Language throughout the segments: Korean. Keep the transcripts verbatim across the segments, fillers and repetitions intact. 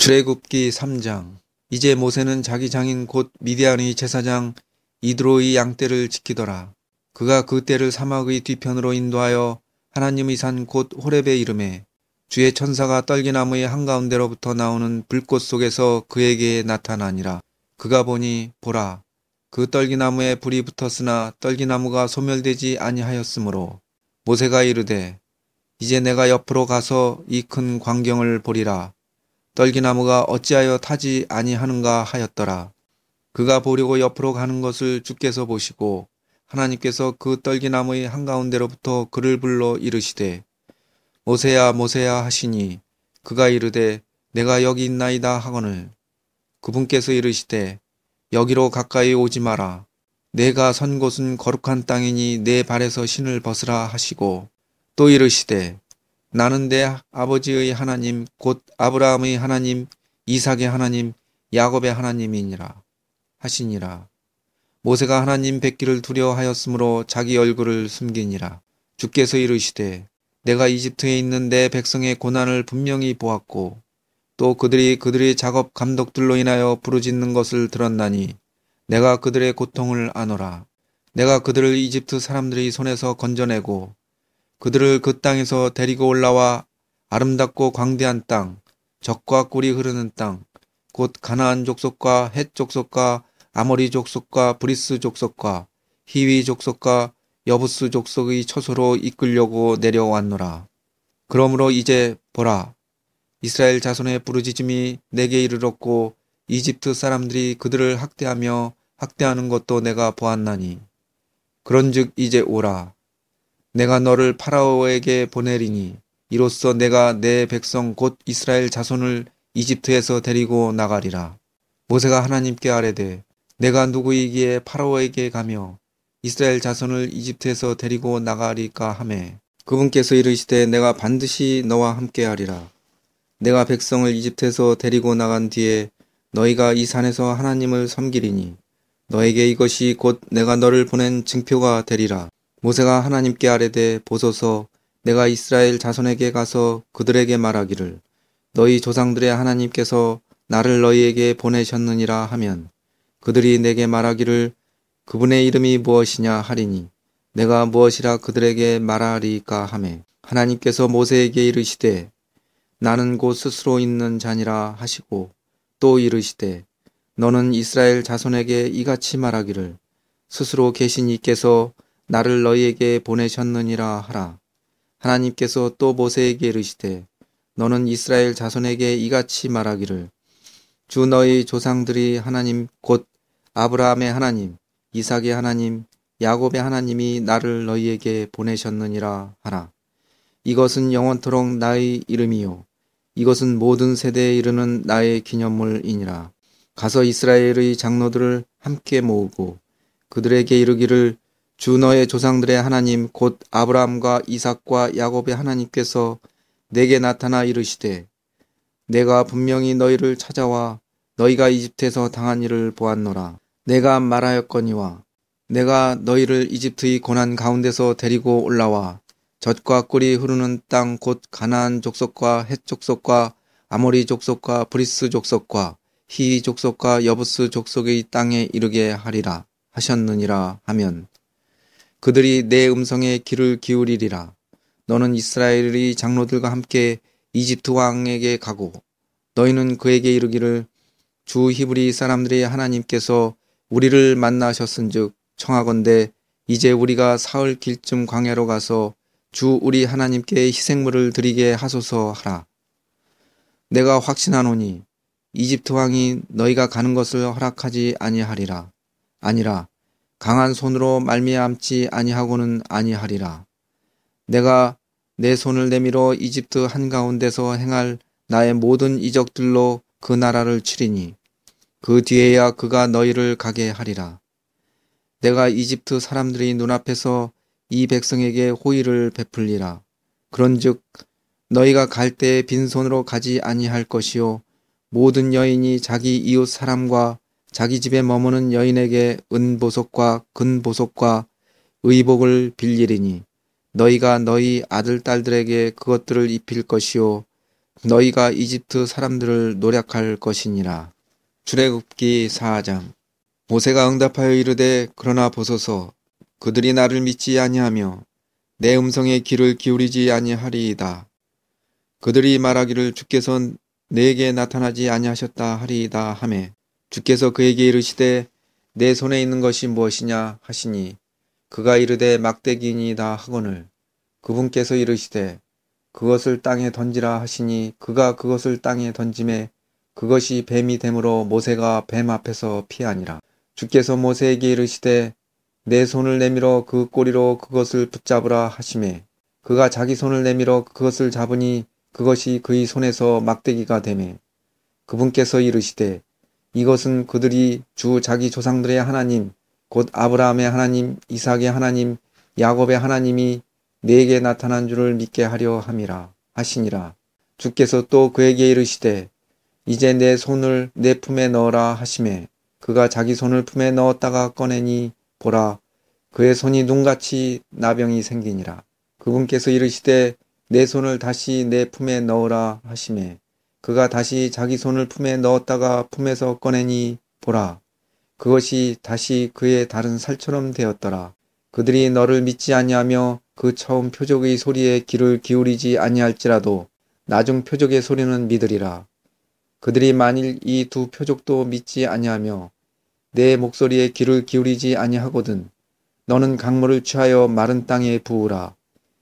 출애굽기 삼 장. 이제 모세는 자기 장인 곧 미디안의 제사장 이드로의 양떼를 지키더라. 그가 그 떼를 사막의 뒤편으로 인도하여 하나님의 산 곧 호렙에 이르매 주의 천사가 떨기나무의 한가운데로부터 나오는 불꽃 속에서 그에게 나타나니라. 그가 보니 보라, 그 떨기나무에 불이 붙었으나 떨기나무가 소멸되지 아니하였으므로 모세가 이르되 이제 내가 옆으로 가서 이 큰 광경을 보리라. 떨기나무가 어찌하여 타지 아니하는가 하였더라. 그가 보려고 옆으로 가는 것을 주께서 보시고 하나님께서 그 떨기나무의 한가운데로부터 그를 불러 이르시되 모세야 모세야 하시니 그가 이르되 내가 여기 있나이다 하거늘 그분께서 이르시되 여기로 가까이 오지 마라. 내가 선 곳은 거룩한 땅이니 내 발에서 신을 벗으라 하시고 또 이르시되 나는 내 아버지의 하나님 곧 아브라함의 하나님 이삭의 하나님 야곱의 하나님이니라 하시니라. 모세가 하나님 뵙기를 두려워하였으므로 자기 얼굴을 숨기니라. 주께서 이르시되 내가 이집트에 있는 내 백성의 고난을 분명히 보았고 또 그들이 그들의 작업 감독들로 인하여 부르짖는 것을 들었나니 내가 그들의 고통을 아노라. 내가 그들을 이집트 사람들의 손에서 건져내고 그들을 그 땅에서 데리고 올라와 아름답고 광대한 땅, 젖과 꿀이 흐르는 땅, 곧 가나안 족속과 헷 족속과 아모리 족속과 브리스 족속과 히위 족속과 여부스 족속의 처소로 이끌려고 내려왔노라. 그러므로 이제 보라, 이스라엘 자손의 부르짖음이 내게 이르렀고 이집트 사람들이 그들을 학대하며 학대하는 것도 내가 보았나니 그런즉 이제 오라. 내가 너를 파라오에게 보내리니 이로써 내가 내 백성 곧 이스라엘 자손을 이집트에서 데리고 나가리라. 모세가 하나님께 아뢰되 내가 누구이기에 파라오에게 가며 이스라엘 자손을 이집트에서 데리고 나가리까 하매 그분께서 이르시되 내가 반드시 너와 함께하리라. 내가 백성을 이집트에서 데리고 나간 뒤에 너희가 이 산에서 하나님을 섬기리니 너에게 이것이 곧 내가 너를 보낸 증표가 되리라. 모세가 하나님께 아뢰되 보소서 내가 이스라엘 자손에게 가서 그들에게 말하기를 너희 조상들의 하나님께서 나를 너희에게 보내셨느니라 하면 그들이 내게 말하기를 그분의 이름이 무엇이냐 하리니 내가 무엇이라 그들에게 말하리까 하매 하나님께서 모세에게 이르시되 나는 곧 스스로 있는 자니라 하시고 또 이르시되 너는 이스라엘 자손에게 이같이 말하기를 스스로 계신 이께서 나를 너희에게 보내셨느니라 하라. 하나님께서 또 모세에게 이르시되 너는 이스라엘 자손에게 이같이 말하기를 주 너희 조상들이 하나님 곧 아브라함의 하나님 이삭의 하나님 야곱의 하나님이 나를 너희에게 보내셨느니라 하라. 이것은 영원토록 나의 이름이요 이것은 모든 세대에 이르는 나의 기념물이니라. 가서 이스라엘의 장로들을 함께 모으고 그들에게 이르기를 주 너의 조상들의 하나님 곧 아브라함과 이삭과 야곱의 하나님께서 내게 나타나 이르시되 내가 분명히 너희를 찾아와 너희가 이집트에서 당한 일을 보았노라. 내가 말하였거니와 내가 너희를 이집트의 고난 가운데서 데리고 올라와 젖과 꿀이 흐르는 땅 곧 가나안 족속과 헷 족속과 아모리 족속과 브리스 족속과 히위 족속과 여부스 족속의 땅에 이르게 하리라 하셨느니라 하면 그들이 내 음성에 귀를 기울이리라. 너는 이스라엘의 장로들과 함께 이집트 왕에게 가고 너희는 그에게 이르기를 주 히브리 사람들의 하나님께서 우리를 만나셨은즉 청하건대 이제 우리가 사흘 길쯤 광야로 가서 주 우리 하나님께 희생물을 드리게 하소서 하라. 내가 확신하노니 이집트 왕이 너희가 가는 것을 허락하지 아니하리라. 아니라 강한 손으로 말미암지 아니하고는 아니하리라. 내가 내 손을 내밀어 이집트 한가운데서 행할 나의 모든 이적들로 그 나라를 치리니 그 뒤에야 그가 너희를 가게 하리라. 내가 이집트 사람들이 눈앞에서 이 백성에게 호의를 베풀리라. 그런즉 너희가 갈 때에 빈손으로 가지 아니할 것이요 모든 여인이 자기 이웃 사람과 자기 집에 머무는 여인에게 은보석과 금보석과 의복을 빌리리니 너희가 너희 아들 딸들에게 그것들을 입힐 것이요 너희가 이집트 사람들을 노략할 것이니라. 출애굽기 사 장. 모세가 응답하여 이르되 그러나 보소서 그들이 나를 믿지 아니하며 내 음성에 귀를 기울이지 아니하리이다. 그들이 말하기를 주께서 내게 나타나지 아니하셨다 하리이다 하매 주께서 그에게 이르시되 내 손에 있는 것이 무엇이냐 하시니 그가 이르되 막대기니이다 하거늘 그분께서 이르시되 그것을 땅에 던지라 하시니 그가 그것을 땅에 던짐에 그것이 뱀이 되므로 모세가 뱀 앞에서 피하니라. 주께서 모세에게 이르시되 내 손을 내밀어 그 꼬리로 그것을 붙잡으라 하시매 그가 자기 손을 내밀어 그것을 잡으니 그것이 그의 손에서 막대기가 되매 그분께서 이르시되 이것은 그들이 주 자기 조상들의 하나님 곧 아브라함의 하나님 이삭의 하나님 야곱의 하나님이 네게 나타난 줄을 믿게 하려 함이라 하시니라. 주께서 또 그에게 이르시되 이제 내 손을 내 품에 넣어라 하시매 그가 자기 손을 품에 넣었다가 꺼내니 보라 그의 손이 눈같이 나병이 생기니라. 그분께서 이르시되 내 손을 다시 내 품에 넣으라 하시매 그가 다시 자기 손을 품에 넣었다가 품에서 꺼내니 보라 그것이 다시 그의 다른 살처럼 되었더라. 그들이 너를 믿지 아니하며 그 처음 표적의 소리에 귀를 기울이지 아니할지라도 나중 표적의 소리는 믿으리라. 그들이 만일 이 두 표적도 믿지 아니하며 내 목소리에 귀를 기울이지 아니하거든 너는 강물을 취하여 마른 땅에 부으라.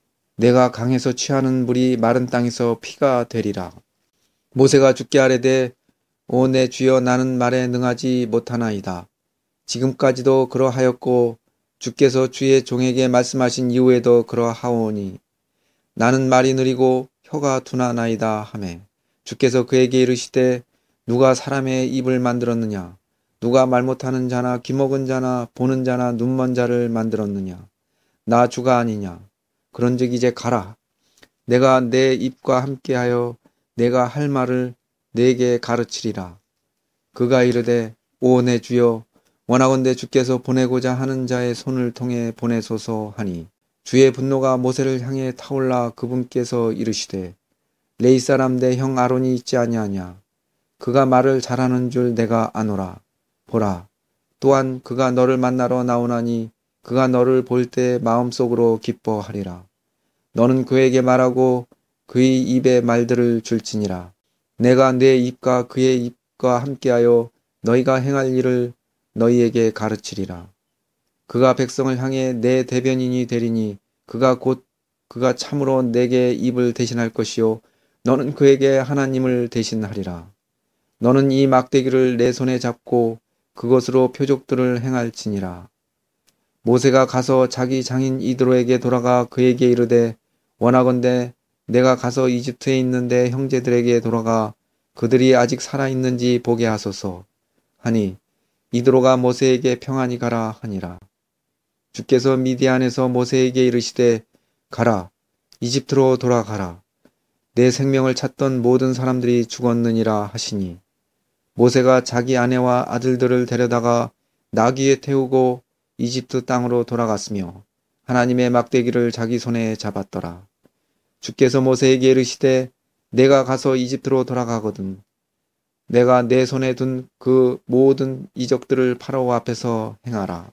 내가 강에서 취하는 물이 마른 땅에서 피가 되리라. 모세가 주께 아뢰되 오 내 주여 나는 말에 능하지 못하나이다. 지금까지도 그러하였고 주께서 주의 종에게 말씀하신 이후에도 그러하오니 나는 말이 느리고 혀가 둔하나이다 하매 주께서 그에게 이르시되 누가 사람의 입을 만들었느냐 누가 말 못하는 자나 귀먹은 자나 보는 자나 눈먼 자를 만들었느냐 나 주가 아니냐 그런즉 이제 가라 내가 내 입과 함께하여 내가 할 말을 네게 가르치리라. 그가 이르되 오 내 주여 원하건대 주께서 보내고자 하는 자의 손을 통해 보내소서 하니 주의 분노가 모세를 향해 타올라 그분께서 이르시되 레위 사람 내 형 아론이 있지 아니하냐 그가 말을 잘하는 줄 내가 아노라. 보라 또한 그가 너를 만나러 나오나니 그가 너를 볼 때 마음속으로 기뻐하리라. 너는 그에게 말하고 그의 입에 말들을 줄지니라. 내가 내 입과 그의 입과 함께하여 너희가 행할 일을 너희에게 가르치리라. 그가 백성을 향해 내 대변인이 되리니 그가 곧 그가 참으로 내게 입을 대신할 것이요 너는 그에게 하나님을 대신하리라. 너는 이 막대기를 내 손에 잡고 그것으로 표적들을 행할지니라. 모세가 가서 자기 장인 이드로에게 돌아가 그에게 이르되 원하건대 내가 가서 이집트에 있는 내 형제들에게 돌아가 그들이 아직 살아있는지 보게 하소서 하니 이드로가 모세에게 평안히 가라 하니라. 주께서 미디안에서 모세에게 이르시되 가라 이집트로 돌아가라 내 생명을 찾던 모든 사람들이 죽었느니라 하시니 모세가 자기 아내와 아들들을 데려다가 나귀에 태우고 이집트 땅으로 돌아갔으며 하나님의 막대기를 자기 손에 잡았더라. 주께서 모세에게 이르시되 내가 가서 이집트로 돌아가거든 내가 내 손에 둔 그 모든 이적들을 파라오 앞에서 행하라.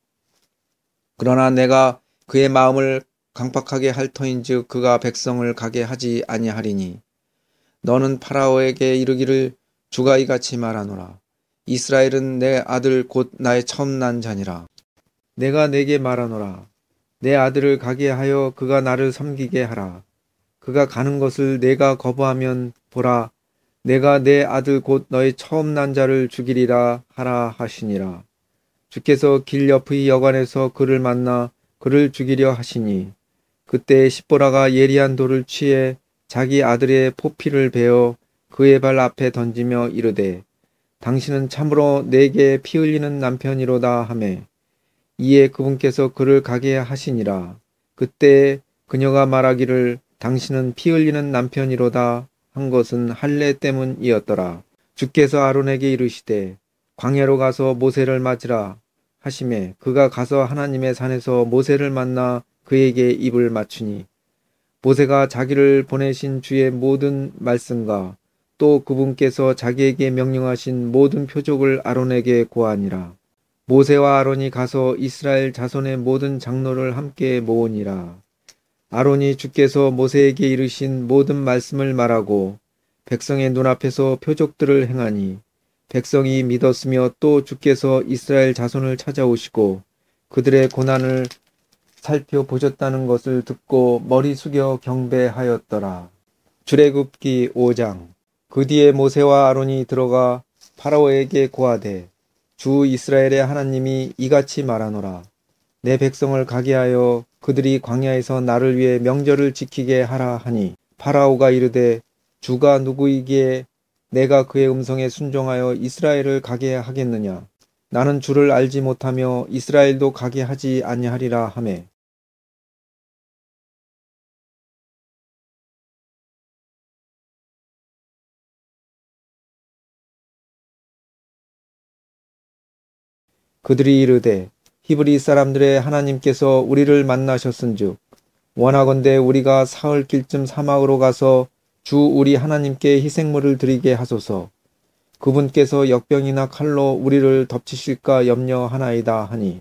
그러나 내가 그의 마음을 강팍하게 할 터인즉 그가 백성을 가게 하지 아니하리니 너는 파라오에게 이르기를 주가 이같이 말하노라. 이스라엘은 내 아들 곧 나의 처음 난 자니라. 내가 내게 말하노라. 내 아들을 가게 하여 그가 나를 섬기게 하라. 그가 가는 것을 내가 거부하면 보라 내가 내 아들 곧 너의 처음 난 자를 죽이리라 하라 하시니라. 주께서 길 옆의 여관에서 그를 만나 그를 죽이려 하시니 그때 십보라가 예리한 돌을 취해 자기 아들의 포피를 베어 그의 발 앞에 던지며 이르되 당신은 참으로 내게 피 흘리는 남편이로다 하매 이에 그분께서 그를 가게 하시니라. 그때 그녀가 말하기를 당신은 피 흘리는 남편이로다 한 것은 할례 때문이었더라. 주께서 아론에게 이르시되 광야로 가서 모세를 맞으라 하시매 그가 가서 하나님의 산에서 모세를 만나 그에게 입을 맞추니 모세가 자기를 보내신 주의 모든 말씀과 또 그분께서 자기에게 명령하신 모든 표적을 아론에게 고하니라. 모세와 아론이 가서 이스라엘 자손의 모든 장로를 함께 모으니라. 아론이 주께서 모세에게 이르신 모든 말씀을 말하고 백성의 눈앞에서 표적들을 행하니 백성이 믿었으며 또 주께서 이스라엘 자손을 찾아오시고 그들의 고난을 살펴보셨다는 것을 듣고 머리 숙여 경배하였더라. 출애굽기 오 장. 그 뒤에 모세와 아론이 들어가 파라오에게 고하되 주 이스라엘의 하나님이 이같이 말하노라. 내 백성을 가게 하여 그들이 광야에서 나를 위해 명절을 지키게 하라 하니 파라오가 이르되 주가 누구이기에 내가 그의 음성에 순종하여 이스라엘을 가게 하겠느냐. 나는 주를 알지 못하며 이스라엘도 가게 하지 아니하리라 하매 그들이 이르되 히브리 사람들의 하나님께서 우리를 만나셨은즉 원하건대 우리가 사흘 길쯤 사막으로 가서 주 우리 하나님께 희생물을 드리게 하소서. 그분께서 역병이나 칼로 우리를 덮치실까 염려하나이다 하니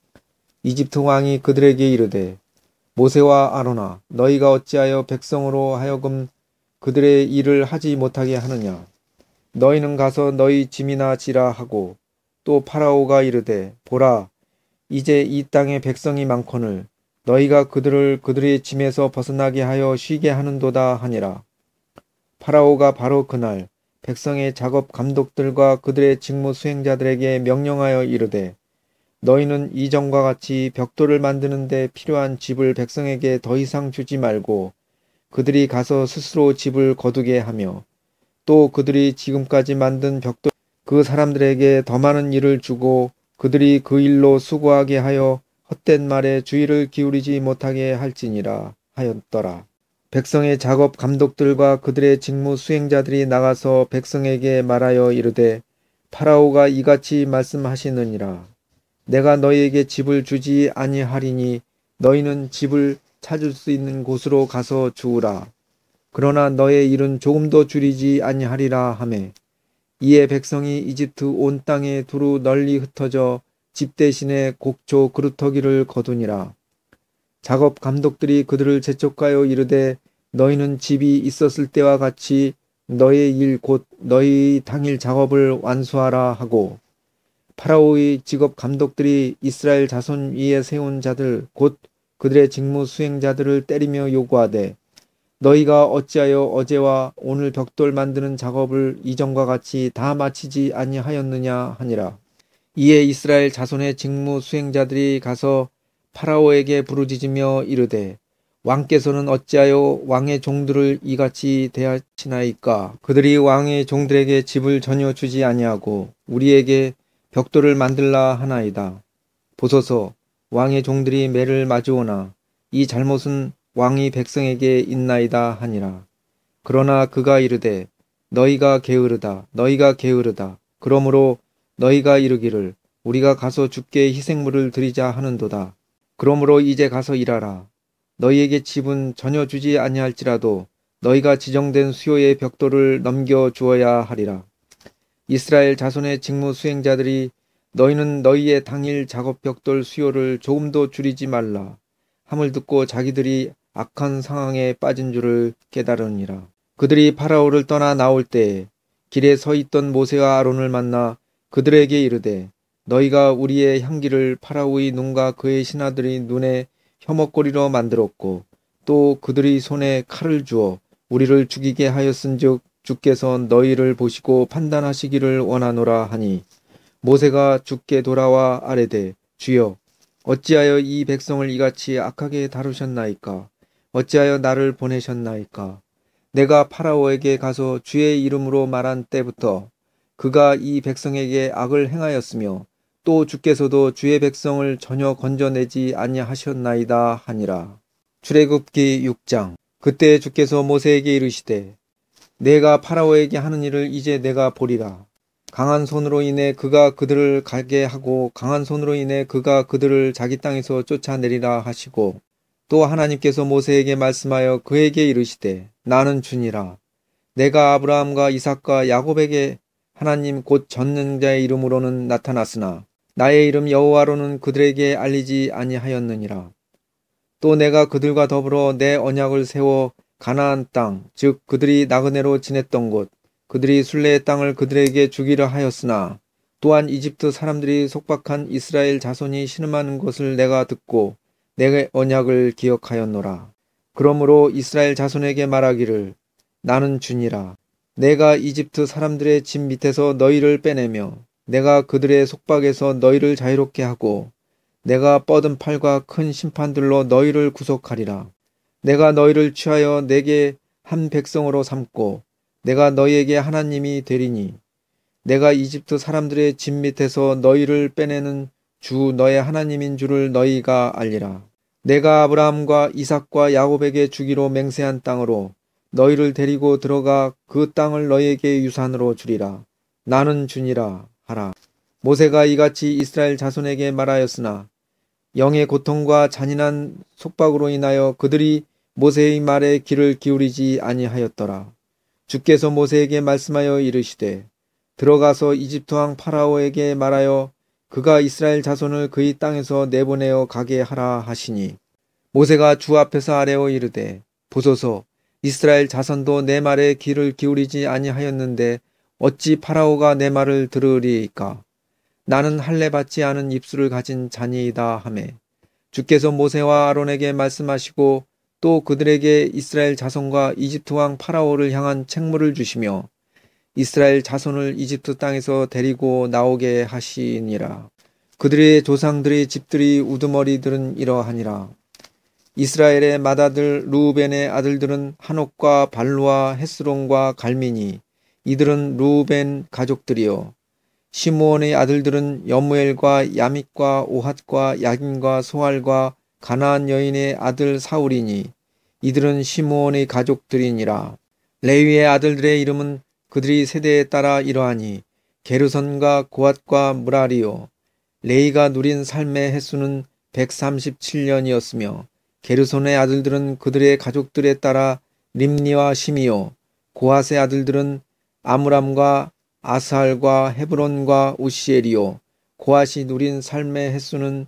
이집트 왕이 그들에게 이르되 모세와 아론아 너희가 어찌하여 백성으로 하여금 그들의 일을 하지 못하게 하느냐. 너희는 가서 너희 짐이나 지라 하고 또 파라오가 이르되 보라 이제 이 땅에 백성이 많거늘 너희가 그들을 그들의 짐에서 벗어나게 하여 쉬게 하는도다 하니라. 파라오가 바로 그날 백성의 작업 감독들과 그들의 직무 수행자들에게 명령하여 이르되 너희는 이전과 같이 벽돌을 만드는 데 필요한 집을 백성에게 더 이상 주지 말고 그들이 가서 스스로 집을 거두게 하며 또 그들이 지금까지 만든 벽돌 그 사람들에게 더 많은 일을 주고 그들이 그 일로 수고하게 하여 헛된 말에 주의를 기울이지 못하게 할지니라 하였더라. 백성의 작업 감독들과 그들의 직무 수행자들이 나가서 백성에게 말하여 이르되 파라오가 이같이 말씀하시느니라. 내가 너희에게 집을 주지 아니하리니 너희는 집을 찾을 수 있는 곳으로 가서 주우라. 그러나 너의 일은 조금도 줄이지 아니하리라 하매 이에 백성이 이집트 온 땅에 두루 널리 흩어져 집 대신에 곡조 그루터기를 거두니라. 작업 감독들이 그들을 재촉하여 이르되 너희는 집이 있었을 때와 같이 너의 일 곧 너희 당일 작업을 완수하라 하고 파라오의 직업 감독들이 이스라엘 자손 위에 세운 자들 곧 그들의 직무 수행자들을 때리며 요구하되 너희가 어찌하여 어제와 오늘 벽돌 만드는 작업을 이전과 같이 다 마치지 아니하였느냐 하니라. 이에 이스라엘 자손의 직무 수행자들이 가서 파라오에게 부르짖으며 이르되 왕께서는 어찌하여 왕의 종들을 이같이 대하시나이까. 그들이 왕의 종들에게 집을 전혀 주지 아니하고 우리에게 벽돌을 만들라 하나이다. 보소서 왕의 종들이 매를 마주오나 이 잘못은 왕이 백성에게 있나이다 하니라. 그러나 그가 이르되 너희가 게으르다 너희가 게으르다. 그러므로 너희가 이르기를 우리가 가서 주께 희생물을 드리자 하는도다. 그러므로 이제 가서 일하라. 너희에게 집은 전혀 주지 아니할지라도 너희가 지정된 수요의 벽돌을 넘겨 주어야 하리라. 이스라엘 자손의 직무 수행자들이 너희는 너희의 당일 작업 벽돌 수요를 조금도 줄이지 말라 함을 듣고 자기들이 악한 상황에 빠진 줄을 깨달으니라. 그들이 파라오를 떠나 나올 때에 길에 서 있던 모세와 아론을 만나 그들에게 이르되 너희가 우리의 향기를 파라오의 눈과 그의 신하들의 눈에 혐오거리로 만들었고 또 그들의 손에 칼을 주어 우리를 죽이게 하였은즉 주께서 너희를 보시고 판단하시기를 원하노라 하니 모세가 주께 돌아와 아뢰되 주여 어찌하여 이 백성을 이같이 악하게 다루셨나이까. 어찌하여 나를 보내셨나이까. 내가 파라오에게 가서 주의 이름으로 말한 때부터 그가 이 백성에게 악을 행하였으며 또 주께서도 주의 백성을 전혀 건져내지 아니하셨나이다 하니라. 출애굽기 육 장. 그때 주께서 모세에게 이르시되 내가 파라오에게 하는 일을 이제 내가 보리라. 강한 손으로 인해 그가 그들을 가게 하고 강한 손으로 인해 그가 그들을 자기 땅에서 쫓아내리라 하시고 또 하나님께서 모세에게 말씀하여 그에게 이르시되 나는 주니라. 내가 아브라함과 이삭과 야곱에게 하나님 곧 전능자의 이름으로는 나타났으나 나의 이름 여호와로는 그들에게 알리지 아니하였느니라. 또 내가 그들과 더불어 내 언약을 세워 가나안 땅, 즉 그들이 나그네로 지냈던 곳, 그들이 순례의 땅을 그들에게 주기로 하였으나 또한 이집트 사람들이 속박한 이스라엘 자손이 신음하는 것을 내가 듣고 내 언약을 기억하였노라. 그러므로 이스라엘 자손에게 말하기를 나는 주니라. 내가 이집트 사람들의 집 밑에서 너희를 빼내며 내가 그들의 속박에서 너희를 자유롭게 하고 내가 뻗은 팔과 큰 심판들로 너희를 구속하리라. 내가 너희를 취하여 내게 한 백성으로 삼고 내가 너희에게 하나님이 되리니 내가 이집트 사람들의 집 밑에서 너희를 빼내는 주 너의 하나님인 줄을 너희가 알리라. 내가 아브라함과 이삭과 야곱에게 주기로 맹세한 땅으로 너희를 데리고 들어가 그 땅을 너희에게 유산으로 주리라. 나는 주니라 하라. 모세가 이같이 이스라엘 자손에게 말하였으나 영의 고통과 잔인한 속박으로 인하여 그들이 모세의 말에 귀를 기울이지 아니하였더라. 주께서 모세에게 말씀하여 이르시되 들어가서 이집트 왕 파라오에게 말하여 그가 이스라엘 자손을 그의 땅에서 내보내어 가게 하라 하시니 모세가 주 앞에서 아뢰어 이르되 보소서 이스라엘 자손도 내 말에 귀를 기울이지 아니하였는데 어찌 파라오가 내 말을 들으리이까. 나는 할례 받지 않은 입술을 가진 자니이다 하매 주께서 모세와 아론에게 말씀하시고 또 그들에게 이스라엘 자손과 이집트 왕 파라오를 향한 책무를 주시며 이스라엘 자손을 이집트 땅에서 데리고 나오게 하시니라. 그들의 조상들의 집들이 우두머리들은 이러하니라. 이스라엘의 맏아들 루우벤의 아들들은 한옥과 발루와 헤스론과 갈미니 이들은 루우벤 가족들이요. 시므온의 아들들은 여무엘과 야믹과 오핫과 야긴과 소알과 가나안 여인의 아들 사울이니 이들은 시므온의 가족들이니라. 레위의 아들들의 이름은 그들이 세대에 따라 이러하니 게르선과 고핫과 무라리요. 레이가 누린 삶의 횟수는 백삼십칠 년이었으며 게르손의 아들들은 그들의 가족들에 따라 림니와 시미요. 고핫의 아들들은 아므람과 아스할과 헤브론과 우시엘이요. 고핫이 누린 삶의 횟수는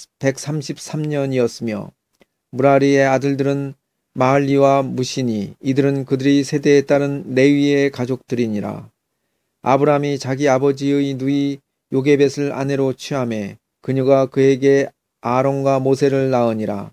백삼십삼 년이었으며 무라리의 아들들은 마할리와 무시니 이들은 그들의 세대에 따른 레위의 가족들이니라. 아브람이 자기 아버지의 누이 요게벳을 아내로 취하매 그녀가 그에게 아론과 모세를 낳으니라.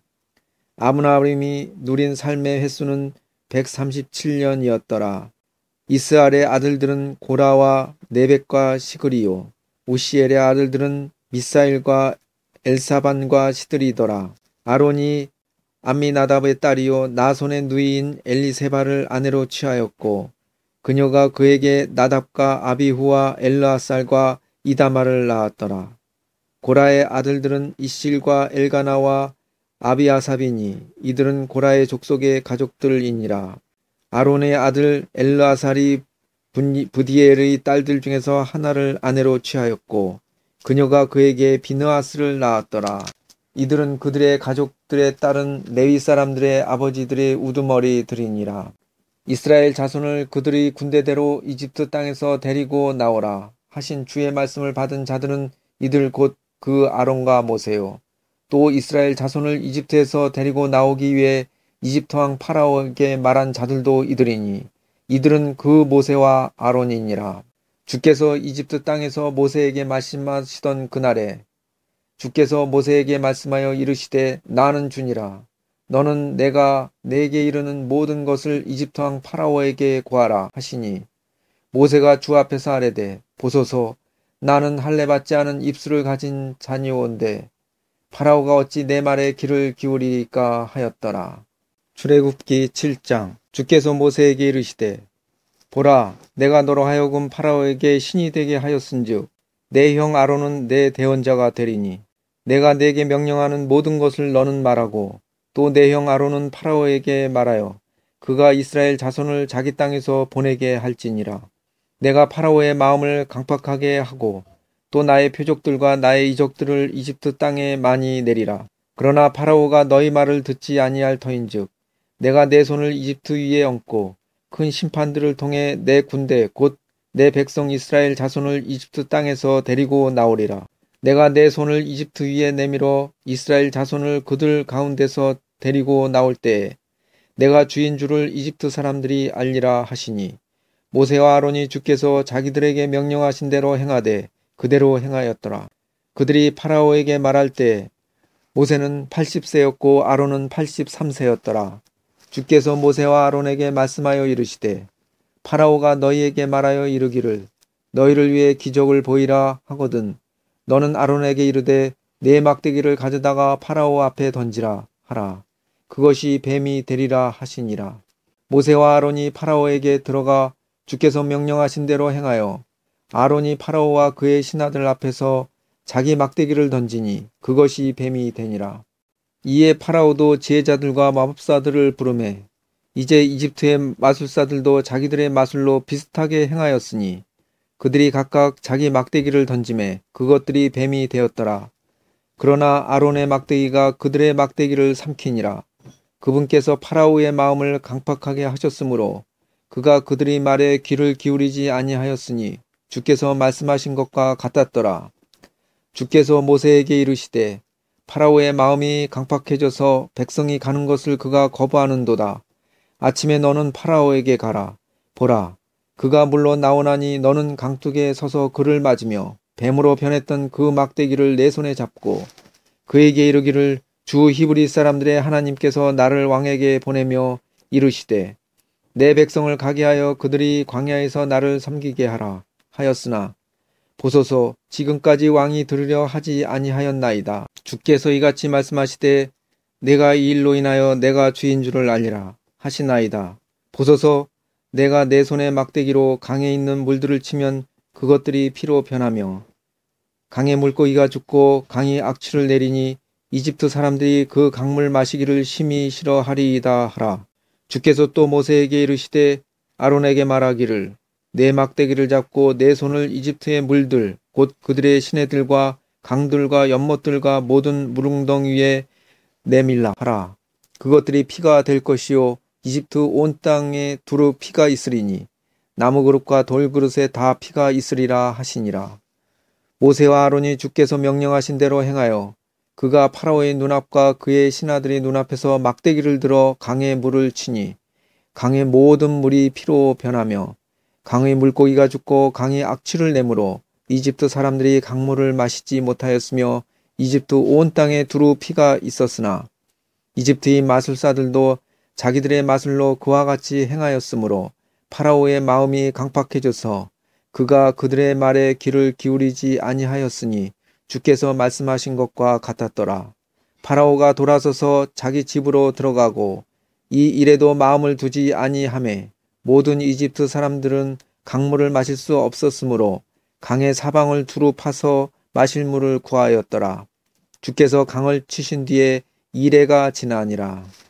아므람이 누린 삶의 횟수는 백삼십칠 년이었더라. 이스알의 아들들은 고라와 네벡과 시그리요. 우시엘의 아들들은 미사일과 엘사반과 시드리더라. 아론이 암미나답의 딸이요 나손의 누이인 엘리세바를 아내로 취하였고 그녀가 그에게 나답과 아비후와 엘르아살과 이다마를 낳았더라. 고라의 아들들은 이실과 엘가나와 아비아삽이니 이들은 고라의 족속의 가족들이니라. 아론의 아들 엘르아살이 부디엘의 딸들 중에서 하나를 아내로 취하였고 그녀가 그에게 비느하스를 낳았더라. 이들은 그들의 가족들에 따른 레위 사람들의 아버지들의 우두머리들이니라. 이스라엘 자손을 그들의 군대대로 이집트 땅에서 데리고 나오라 하신 주의 말씀을 받은 자들은 이들 곧 그 아론과 모세요. 또 이스라엘 자손을 이집트에서 데리고 나오기 위해 이집트 왕 파라오에게 말한 자들도 이들이니 이들은 그 모세와 아론이니라. 주께서 이집트 땅에서 모세에게 말씀하시던 그날에 주께서 모세에게 말씀하여 이르시되 나는 주니라. 너는 내가 내게 이르는 모든 것을 이집트 왕 파라오에게 고하라 하시니 모세가 주 앞에서 아뢰되 보소서 나는 할례 받지 않은 입술을 가진 자니온데 파라오가 어찌 내 말에 귀를 기울이리까 하였더라. 출애굽기 칠 장. 주께서 모세에게 이르시되 보라 내가 너로 하여금 파라오에게 신이 되게 하였은즉 내 형 아론은 내 대언자가 되리니 내가 네게 명령하는 모든 것을 너는 말하고 또 내 형 아론은 파라오에게 말하여 그가 이스라엘 자손을 자기 땅에서 보내게 할지니라. 내가 파라오의 마음을 강팍하게 하고 또 나의 표적들과 나의 이적들을 이집트 땅에 많이 내리라. 그러나 파라오가 너희 말을 듣지 아니할 터인즉 내가 내 손을 이집트 위에 얹고 큰 심판들을 통해 내 군대 곧 내 백성 이스라엘 자손을 이집트 땅에서 데리고 나오리라. 내가 내 손을 이집트 위에 내밀어 이스라엘 자손을 그들 가운데서 데리고 나올 때에 내가 주인 줄을 이집트 사람들이 알리라 하시니 모세와 아론이 주께서 자기들에게 명령하신 대로 행하되 그대로 행하였더라. 그들이 파라오에게 말할 때 모세는 팔십 세였고 아론은 팔십삼 세였더라. 주께서 모세와 아론에게 말씀하여 이르시되 파라오가 너희에게 말하여 이르기를 너희를 위해 기적을 보이라 하거든 너는 아론에게 이르되 내 막대기를 가져다가 파라오 앞에 던지라 하라. 그것이 뱀이 되리라 하시니라. 모세와 아론이 파라오에게 들어가 주께서 명령하신 대로 행하여 아론이 파라오와 그의 신하들 앞에서 자기 막대기를 던지니 그것이 뱀이 되니라. 이에 파라오도 지혜자들과 마법사들을 부르매 이제 이집트의 마술사들도 자기들의 마술로 비슷하게 행하였으니 그들이 각각 자기 막대기를 던지매 그것들이 뱀이 되었더라. 그러나 아론의 막대기가 그들의 막대기를 삼키니라. 그분께서 파라오의 마음을 강팍하게 하셨으므로 그가 그들의 말에 귀를 기울이지 아니하였으니 주께서 말씀하신 것과 같았더라. 주께서 모세에게 이르시되 파라오의 마음이 강팍해져서 백성이 가는 것을 그가 거부하는도다. 아침에 너는 파라오에게 가라. 보라, 그가 물러 나오나니 너는 강둑에 서서 그를 맞으며 뱀으로 변했던 그 막대기를 내 손에 잡고 그에게 이르기를 주 히브리 사람들의 하나님께서 나를 왕에게 보내며 이르시되 내 백성을 가게 하여 그들이 광야에서 나를 섬기게 하라 하였으나 보소서 지금까지 왕이 들으려 하지 아니하였나이다. 주께서 이같이 말씀하시되 내가 이 일로 인하여 내가 주인 줄을 알리라 하시나이다. 보소서 내가 내 손의 막대기로 강에 있는 물들을 치면 그것들이 피로 변하며 강의 물고기가 죽고 강이 악취를 내리니 이집트 사람들이 그 강물 마시기를 심히 싫어하리이다 하라. 주께서 또 모세에게 이르시되 아론에게 말하기를 내 막대기를 잡고 내 손을 이집트의 물들 곧 그들의 시내들과 강들과 연못들과 모든 물웅덩 위에 내밀라 하라. 그것들이 피가 될 것이요 이집트 온 땅에 두루 피가 있으리니 나무 그릇과 돌 그릇에 다 피가 있으리라 하시니라. 모세와 아론이 주께서 명령하신 대로 행하여 그가 파라오의 눈앞과 그의 신하들의 눈앞에서 막대기를 들어 강의 물을 치니 강의 모든 물이 피로 변하며 강의 물고기가 죽고 강이 악취를 내므로 이집트 사람들이 강물을 마시지 못하였으며 이집트 온 땅에 두루 피가 있었으나 이집트의 마술사들도 자기들의 마술로 그와 같이 행하였으므로 파라오의 마음이 강팍해져서 그가 그들의 말에 귀를 기울이지 아니하였으니 주께서 말씀하신 것과 같았더라. 파라오가 돌아서서 자기 집으로 들어가고 이 일에도 마음을 두지 아니하매 모든 이집트 사람들은 강물을 마실 수 없었으므로 강의 사방을 두루 파서 마실 물을 구하였더라. 주께서 강을 치신 뒤에 이레가 지나니라.